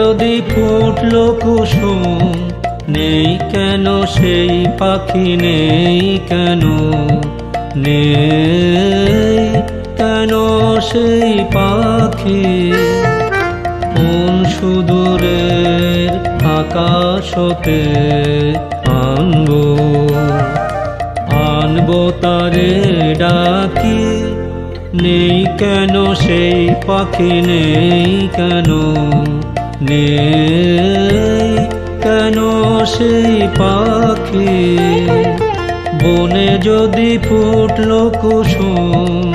যদি ফুটলো কুসুম, নেই কেন সেই পাখি, নেই কেন, নেই কেন সেই পাখি। কোন সুদূরের আকাশ হতে আনবো, আনবো তারে ডাকি, নেই কেন সেই পাখি, নেই কেন, নেই কেন সেই পাখি। বনে যদি ফুটলো কুসুম,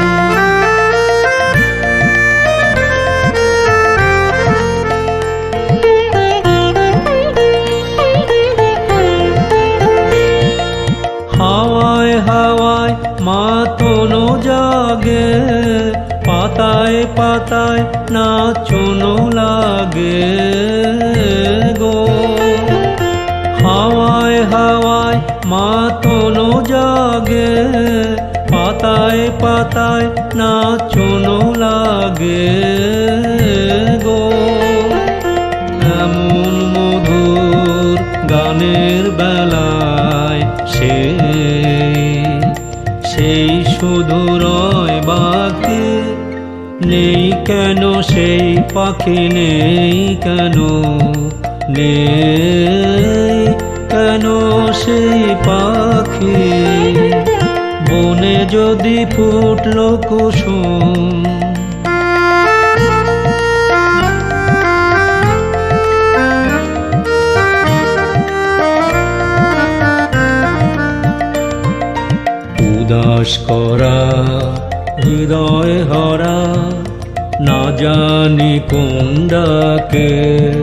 হাওয়ায় হাওয়ায় মাতনো জাগে, পাতায় পাতায় নাচনো লাগে গো। হাওয়ায় হাওয়ায় মাতনো জাগে, পাতায় পাতায় নাচনো লাগে গো। এমন মধুর গানের বেলায় সেই শুধু রয় বাকি, নেই কেন সেই পাখি, নেই কেন, নেই কেন সেই পাখি। বনে যদি ফুটলো কুসুম, উদাস করা হৃদয় হরা, না জানি কোন ডাকে।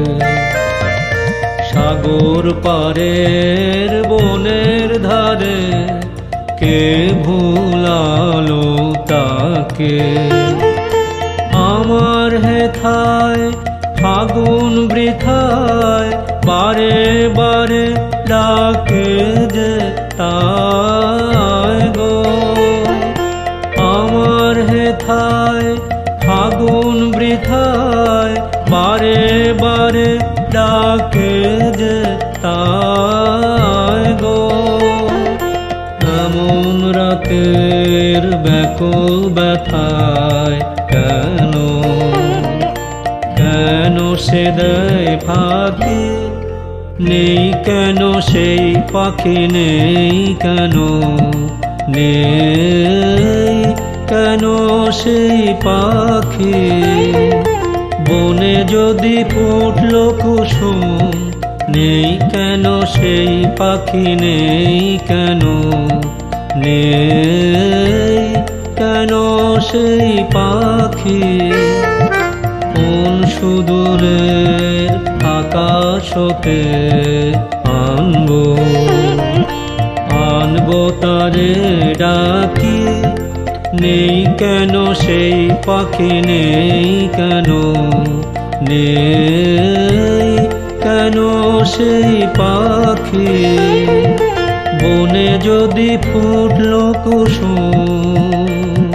সাগর পারের বনের ধারে, কে ভুলালো তাকে। আমার হেথায় ফাগুন বৃথায়, বারে বারে ডাকে যে তাই গো। আমার হেথায় ফাগুন বৃথায়, বারে বারে ডাকে যে তাই গো। এমন রাতের ব্যাকুল ব্যথায় কেন, কেন সে দেয় ফাঁকি, নেই কেন সেই পাখি, নেই কেন, নেই কেন সেই পাখি। বনে যদি ফুটলো কুসুম, নেই কেন সেই পাখি, নেই কেন, নেই কেন সেই পাখি। কোন সুদূরের আকাশ হতে আনবো, আনবো তারে ডাকি, নেই কেন সেই পাখি, নেই কেন, নেই কেন সেই পাখি। বনে যদি ফুটলো কুসুম।